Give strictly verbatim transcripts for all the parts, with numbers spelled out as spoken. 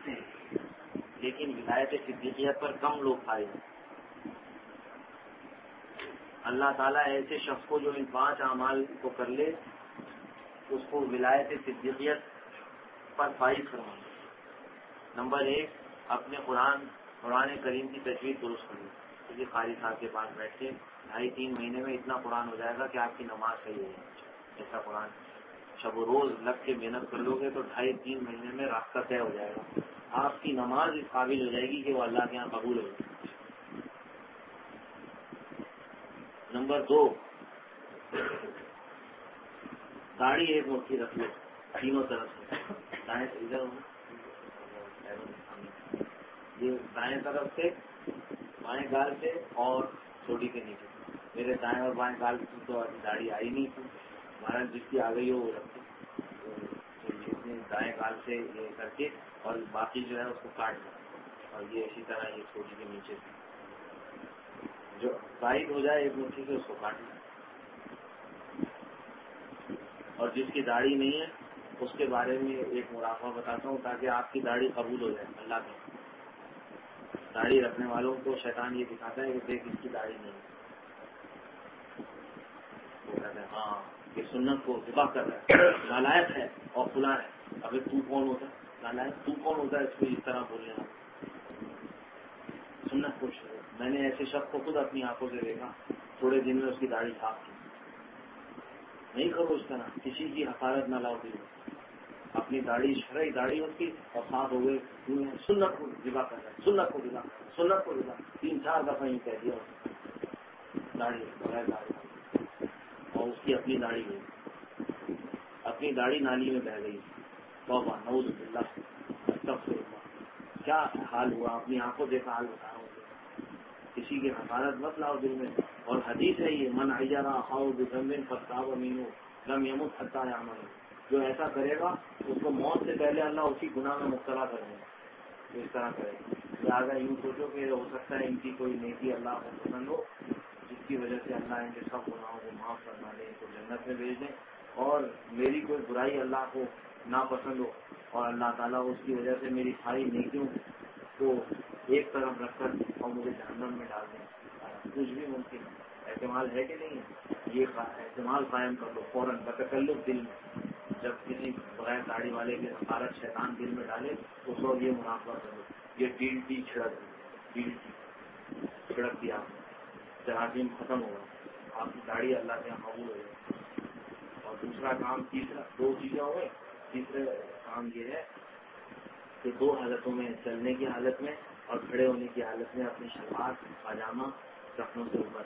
رکھتے ہیں لیکن ولایت صدیقیت پر کم لوگ فائز ہیں. اللہ تعالیٰ ایسے شخص کو جو ان پانچ اعمال کو کر لے اس کو ولایت صدیقیت پر فائز فرمائے. نمبر ایک، اپنے قرآن قرآن کریم کی تجوید درست کریں. کسی قاری صاحب کے پاس بیٹھ کے ڈھائی تین مہینے میں اتنا قرآن ہو جائے گا کہ آپ کی نماز صحیح ہو جائے گی. ایسا قرآن شب و روز لگ کے محنت کر لو گے تو ڈھائی تین مہینے میں راستہ طے ہو جائے گا. آپ کی نماز اس قابل ہو جائے گی کہ وہ اللہ کے یہاں قبول ہو جائے. نمبر دو، داڑھی ایک مٹھی رکھ لو تینوں طرف سے. دائیں ادھر یہ دائیں طرف سے، بائیں گال سے اور چھوٹی کے نیچے. میرے دائیں اور بائیں گال کی تو ابھی داڑھی آئی نہیں تھی. ہمارا جس کی آ گئی ہو وہ رکھتے. دائیں گال سے یہ کر کے اور باقی جو ہے اس کو کاٹ دیں اور یہ اسی طرح یہ چھوٹی کے نیچے جو سائڈ ہو جائے ایک مٹھی سے اس کو کاٹ لیں. اور جس کی داڑھی نہیں ہے اس کے بارے میں ایک مراقبہ بتاتا ہوں تاکہ آپ کی داڑھی قبول ہو جائے. اللہ کے داڑھی رکھنے والوں کو شیطان یہ دکھاتا ہے کہ دیکھ اس کی داڑھی نہیں ہے. وہ کہتے ہیں ہاں یہ سنت کو ذبح کر رہا ہے، نالائق ہے اور کھلا ہے. ابھی تو کون ہوتا ہے نالائق؟ تو کون ہوتا ہے اس کو اس طرح بولنے والا؟ سنت کو میں نے ایسے شخص کو خود اپنی آنکھوں سے دیکھا، تھوڑے دن میں اس کی داڑھی صاف کی. نہیں کرو اس طرح، کسی کی حقارت نہ لاؤ. اپنی داڑھی شرعی داڑھی ہوتی اور صاف ہو گئے. سنت کو ذبح کر رہا ہے، سنت کو ذبح، سنت کو ذبح. تین چار دفعہ یہ کہہ دیا داڑھی بغیر داڑھی. اور اس کی اپنی داڑھی گئی، اپنی داڑھی نالی میں بہہ گئی. توبہ نعوذ باللہ استغفر اللہ. کیا حال ہوا؟ اپنی آنکھوں دیکھا حال بتا رہا ہوں. کسی کی حقارت مت لاؤ دل میں. اور حدیث ہے یہ من عیرا خاؤ بذنب فتاب امینو لم یمت حتی یعمل. جو ایسا کرے گا اس کو موت سے پہلے اللہ اسی گناہ میں مبتلا کر دے گا. اس طرح کرے گا. لہٰذا یوں سوچو کہ ہو سکتا ہے ان کی کوئی نیکی اللہ کو پسند ہو جس کی وجہ سے اللہ ان کے سب گناہوں کو معاف کرنا دے، ان کو جنت میں بھیج دیں. اور میری کوئی برائی اللہ کو ناپسند ہو اور اللہ تعالیٰ اس کی وجہ سے میری ساری نیکیوں کو ایک طرف رکھ کر اور مجھے جہنم میں ڈال دیں. کچھ بھی ممکن ہے. احتمال ہے کہ نہیں ہے؟ یہ احتمال قائم کر لو فوراً بتکلف دل میں. جب کسی بغیر داڑھی والے کی حقارت شیطان دل میں ڈالے اس وقت یہ منافع کر لو. یہ ڈیل ٹی چھڑک ڈیل ٹی چھڑک دیا آپ نے، جراثیم ختم ہوگا، آپ کی داڑھی اللہ کے یہاں قبول ہو جائے. اور دوسرا کام، تیسرا دو چیزیں ہو گئی. تیسرے کام یہ ہے کہ دو حالتوں میں، چلنے کی حالت میں اور کھڑے ہونے کی حالت میں اپنی شلوار پاجامہ ٹخنوں سے اوپر،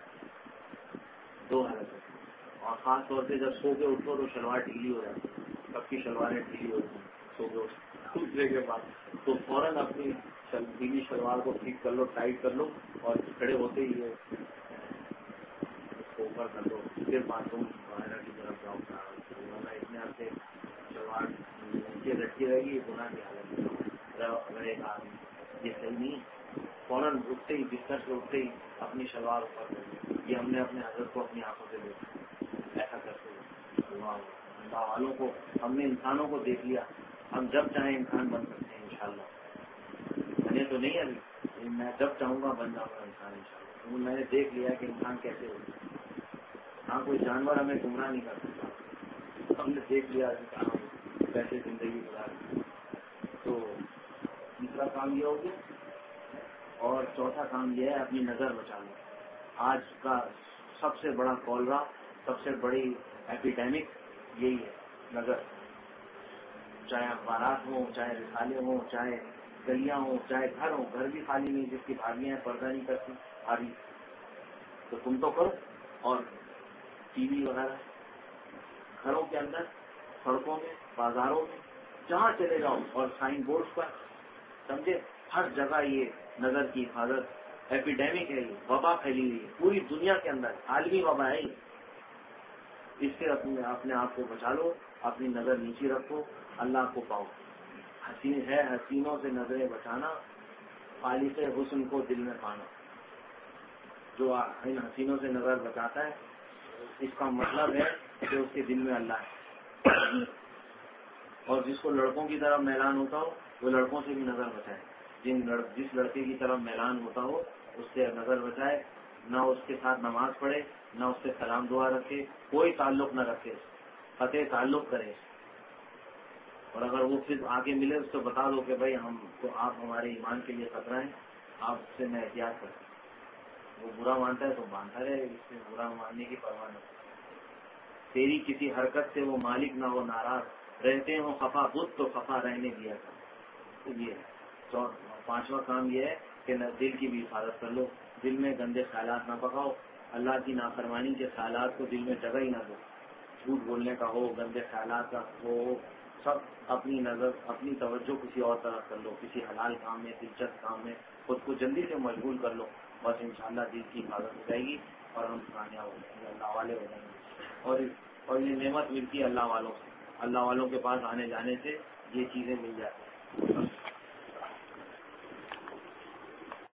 دو حالتیں. اور خاص طور سے جب سو کے اٹھو تو شلوار ڈھیلی ہو جاتی ہے. سب کی شلواریں ڈھیلی ہوتی ہیں سو کے اٹھنے کے بعد. تو فوراً اپنی ڈھیلی شلوار کو ٹھیک کر لو، ٹائٹ کر لو اور کھڑے ہوتے ہی اس کو اوپر کر لو. پھر باتھ روم وغیرہ کی طرف جاؤ. اتنے عرصے شلوار نیچے لٹکی رہے گی، گناہ کی حالت میں اگر ایک آدمی یہ صحیح نہیں. فوراً اٹھتے ہی بستر سے اٹھتے ہی اپنی شلوار اوپر کر لی. یہ ہم نے اپنے حضرت کو اپنی آنکھوں سے دیکھا. ایسا کرتے ہوئے اللہ والوں کو ہم نے انسانوں کو دیکھ لیا. ہم جب چاہیں انسان بن سکتے ہیں انشاءاللہ. میں نے تو نہیں ابھی، میں جب چاہوں گا بن جاؤں گا انسان انشاءاللہ. میں نے دیکھ لیا کہ انسان کیسے ہوتا ہے. ہاں کوئی جانور ہمیں گمراہ نہیں کر سکتا. ہم نے دیکھ لیا کیسے زندگی گزار. تو تیسرا کام یہ ہو گیا. اور چوتھا کام یہ ہے اپنی نظر بچا لو. آج کا سب سے بڑا کولرا، سب سے بڑی ایپیڈیمک یہی ہے، نظر. چاہے اخبارات ہوں، چاہے رسالے ہوں، چاہے گلیاں ہوں، چاہے گھر ہوں. گھر بھی خالی نہیں، جس کی بھابیاں ہیں پردہ نہیں کرتی بھابی، تو تم تو کرو. اور ٹی وی وغیرہ گھروں کے اندر، سڑکوں میں، بازاروں میں، جہاں چلے جاؤ. اور سائن بورڈ پر سمجھے ہر جگہ یہ نظر کی حفاظت ایپیڈیمک ہے. یہ وبا پھیلی ہوئی ہے پوری دنیا کے اندر، عالمی وبا ہے. اس سے اپنے اپنے آپ کو بچا لو. اپنی نظر نیچی رکھو، اللہ کو پاؤ. حسین ہے حسینوں سے نظریں بچانا، خالق حسن کو دل میں پانا. جو ان حسینوں سے نظر بچاتا ہے اس کا مطلب ہے کہ اس کے دل میں اللہ ہے. اور جس کو لڑکوں کی طرف میلان ہوتا ہو وہ لڑکوں سے بھی نظر بچائے. جن لڑ... جس لڑکے کی طرف میلان ہوتا ہو اس سے نظر بچائے، نہ اس کے ساتھ نماز پڑھے، نہ اس سے سلام دعا رکھے، کوئی تعلق نہ رکھے، قطع تعلق کرے. اور اگر وہ پھر آگے ملے اس کو بتا دو کہ بھائی ہم تو آپ ہمارے ایمان کے لیے خطرہ ہیں، آپ سے میں احتیاط کرتا ہوں. وہ برا مانتا ہے تو مانتا رہے، اس سے برا ماننے کی پرواہ نہ. تیری کسی حرکت سے وہ مالک نہ ہو ناراض، رہتے ہوں خفا بت تو خفا رہنے دیا تھا. تو یہ ہے پانچواں کام یہ ہے کہ دل کی بھی حفاظت کر لو، دل میں گندے خیالات نہ پکاؤ، اللہ کی نافرمانی کے خیالات کو دل میں جگہ ہی نہ دو. جھوٹ بولنے کا ہو، گندے خیالات کا ہو، سب اپنی نظر اپنی توجہ کسی اور طرف کر لو، کسی حلال کام میں، دلچسپ کام میں خود کو جلدی سے مشغول کر لو. بس انشاءاللہ دل کی حفاظت ہو جائے گی اور ہم کامیاب ہو جائیں گے، اللہ والے ہو جائیں گے. اور اور یہ نعمت ملتی ہے اللہ والوں سے، اللہ والوں کے پاس آنے جانے سے یہ چیزیں مل جاتی ہیں.